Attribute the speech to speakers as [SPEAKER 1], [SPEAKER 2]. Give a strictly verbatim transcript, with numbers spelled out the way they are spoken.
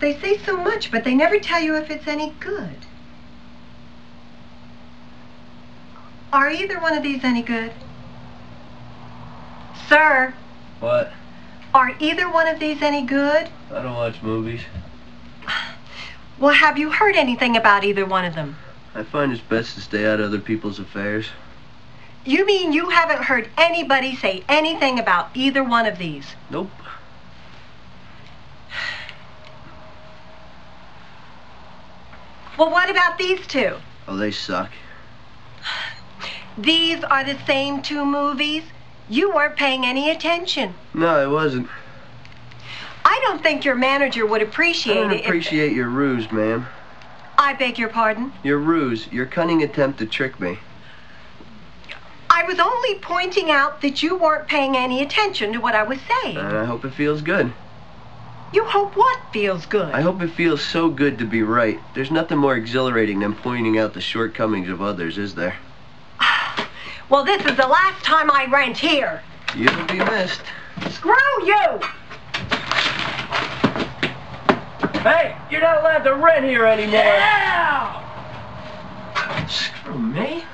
[SPEAKER 1] They say so much, but they never tell you if it's any good. Are either one of these any good? Sir?
[SPEAKER 2] What?
[SPEAKER 1] Are either one of these any good?
[SPEAKER 2] I don't watch movies.
[SPEAKER 1] Well, have you heard anything about either one of them?
[SPEAKER 2] I find it's best to stay out of other people's affairs.
[SPEAKER 1] You mean you haven't heard anybody say anything about either one of these?
[SPEAKER 2] Nope.
[SPEAKER 1] Well, what about these two?
[SPEAKER 2] Oh, they suck.
[SPEAKER 1] These are the same two movies? You weren't paying any attention.
[SPEAKER 2] No, I wasn't.
[SPEAKER 1] I don't think your manager would appreciate
[SPEAKER 2] I don't
[SPEAKER 1] it.
[SPEAKER 2] appreciate your ruse, ma'am.
[SPEAKER 1] I beg your pardon?
[SPEAKER 2] Your ruse, your cunning attempt to trick me.
[SPEAKER 1] I was only pointing out that you weren't paying any attention to what I was saying.
[SPEAKER 2] And I hope it feels good.
[SPEAKER 1] You hope what feels good?
[SPEAKER 2] I hope it feels so good to be right. There's nothing more exhilarating than pointing out the shortcomings of others, is there?
[SPEAKER 1] Well, this is the last time I rent here.
[SPEAKER 2] You'll be missed.
[SPEAKER 1] Screw you!
[SPEAKER 2] Hey, you're not allowed to rent here anymore.
[SPEAKER 1] Yeah!
[SPEAKER 2] Screw me.